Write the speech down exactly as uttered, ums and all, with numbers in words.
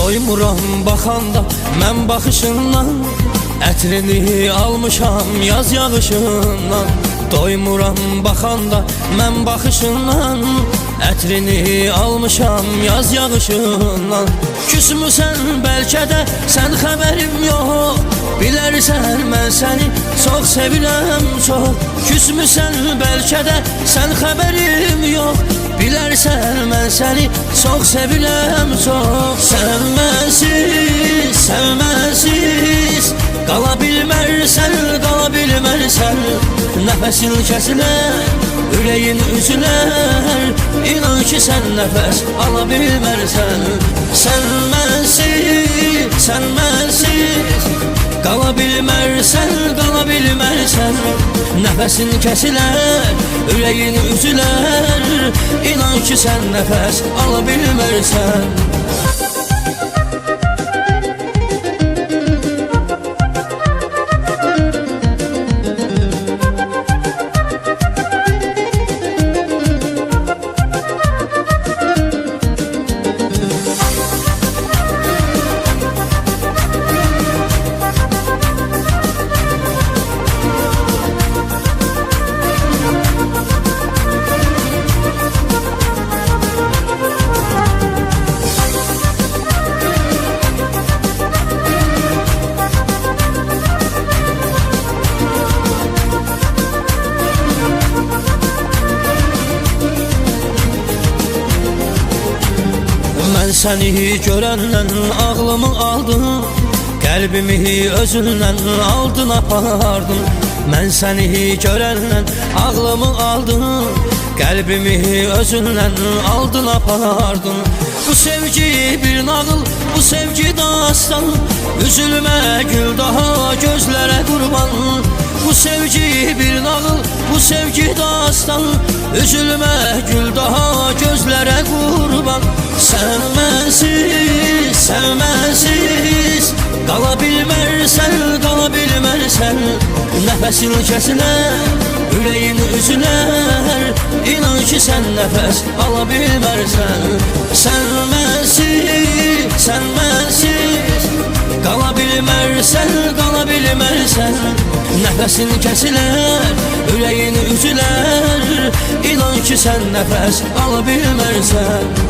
Doymuram baxanda mən baxışından, ətrini almışam yaz yağışından. Doymuram baxanda mən baxışından, ətrini almışam yaz yağışından. Küsmüsən bəlkə də sən xəbərim yox, bilərsən mən səni çox sevirəm çox. Küsmüsən bəlkə də sən xəbərim yox, bilərsən mən səni çox sevirəm çox. Sevməsiz, sevməsiz qala bilmərsən, qala bilmərsən. Nəfəsin kəsilər, ürəyin üzülər, İnan ki sən nəfəs ala bilmərsən. Sevməsiz, sevməsiz qala bilmərsən, qala bilmərsən. Nəfəsin kəsilər, ürəyin üzülər, İnan ki sən nəfəs ala bilmərsən. Mən səni görəndən ağlımı aldın, qəlbimi özündən aldın apardın. Mən səni görəndən ağlımı aldın, qəlbimi özündən aldın apardın. Bu sevgi bir nağıl, bu sevgi dastan, üzülmə gül daha gözlərə qurban. Bu sevgi bir nağıl, bu sevgi dastan, üzülmə gül daha gözlərə qurban. Sevməsiz, sevməsiz qala bilmərsən, qala bilmərsən. Nəfəsin kəsilər, ürəyin üzülər, İnan ki sən nəfəs ala bilmərsən. Sevməsiz, sevməsiz qala bilmərsən, qala bilmərsən. Nəfəsin kəsilər, ürəyin üzülər, İnan ki sən nəfəs ala bilmərsən.